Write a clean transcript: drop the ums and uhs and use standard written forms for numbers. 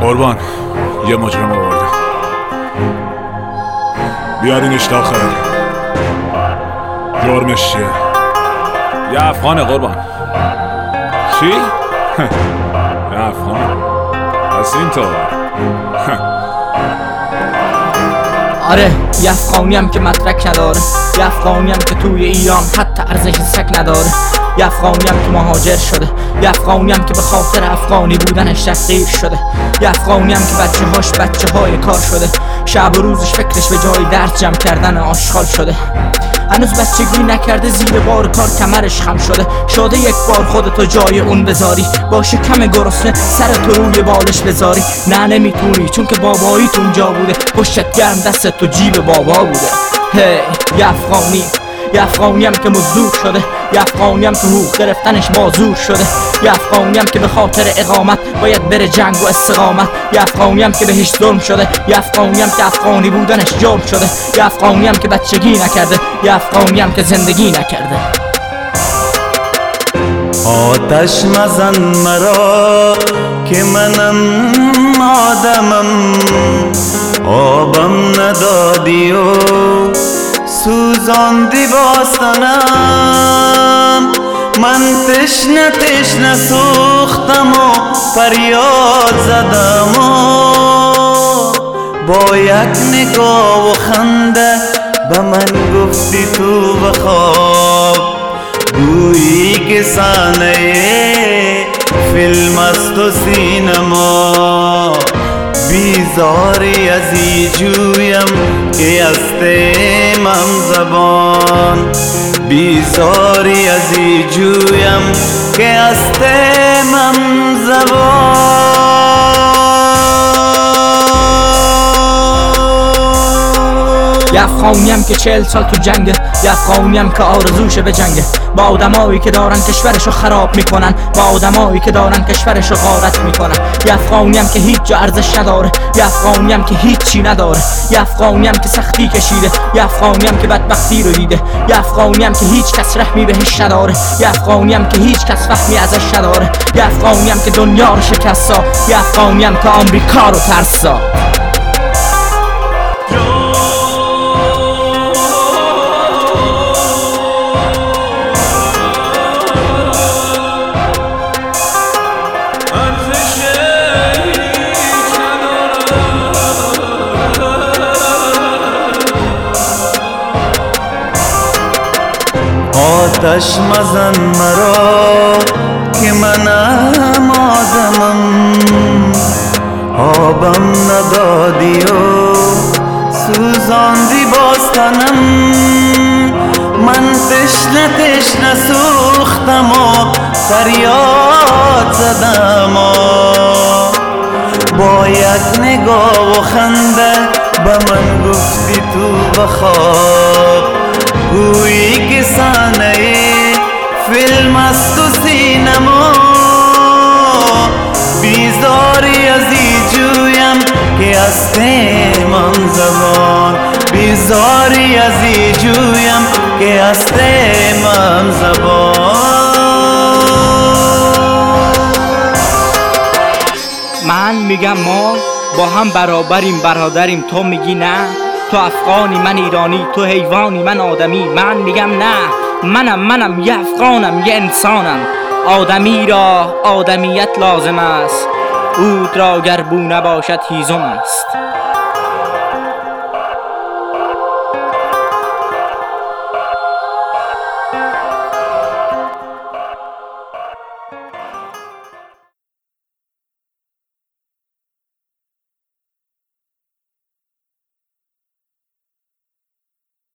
قربان یه مجرم آورده، بیارینش داخل. جرمش چیه؟ یه افغانه قربان. چی؟ یه افغان؟ پس اینطور. آره یه افغانیم که مدرک نداره، یه افغانیم که توی ایران حتی ارزش سگ نداره، یه افغانیم که مهاجر شده، یه افغانیم که به خاطر افغانی بودنش تحقیر شده، یه افغانیم که بچه های کار شده، شب و روزش فکرش به جای درد جمع کردن آشغال شده. هنوز بچگی نکرده زیر بار کار کمرش خم شده یک بار خودتو جای اون بذاری، باشه کم گرسنه سرتو روی بالش بذاری. نه نمیتونی چون که باباییتون جا بوده، پشتت گرم دستت تو جیب بابا بوده. هی یه افغانیم که مزدور شده، یه افغانیم که حقوق گرفتنش معذور شده، یه افغانیم که به خاطر اقامت باید بره جنگ و استقامت، یه افغانیم که بهش ظلم شده، یه افغانیم که افغانی بودنش جرم شده، یه افغانیم که بچگی نکرده، یه افغانیم که زندگی نکرده. آتش مزن مرا که منم آدمم، آبم ندادی و سوزاندی باستانم. من تشنه سوختم و فریاد زدم و با یک نگاه و خنده به من گفتی تو بخواب، گویی که صحنه فیلم است و سینما. بیزاری از ای جویم که از تیمم زبان، بیزاری از ای جویم که از تیمم زبان. یه افغانیم که 40 سال تو جنگه، یه افغانیم که آرزوشه به جنگه با آدمایی که دارن کشورشو خراب میکنن، با آدمایی که دارن کشورشو غارت میکنن. یه افغانیم که هیچ جا ارزش نداره، یه افغانیم که هیچی نداره، یه افغانیم که سختی کشیده، یه افغانیم که بدبختی رو دیده، یه افغانیم که هیچ کس رحمی بهش نداره، یه افغانیم که هیچ کس فهمی ازش نداره، یه افغانیم که دنیا رو شکستا، یه افغانیم که آمریکا رو ترسا. آتش مزن مرا که منم آدمم، آبم ندادی و سوزاندی باستانم. من تشنه سوختم و فریاد زدم و با یک نگاه و خنده به من گفتی تو بخواب، گویی که صحنه فیلم است و سینما. بیزاری از ای جویم که از تیمم زبان، بیزاری از ای جویم که از تیمم زبان. من میگم ما با هم برابریم، برادریم. تو میگی نه، تو افغانی من ایرانی، تو حیوانی من آدمی. من میگم نه، منم یه افغانم، یه انسانم. آدمی را آدمیت لازم است، عود را گر بو نباشد هیزم است.